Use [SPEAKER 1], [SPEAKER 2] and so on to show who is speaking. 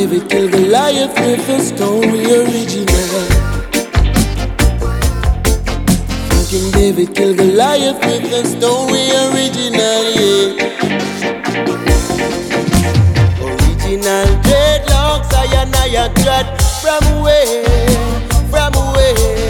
[SPEAKER 1] David kill Goliath with a story original. King David kill Goliath with a story original, yeah. Original dreadlocks, I and I dread from away, from away.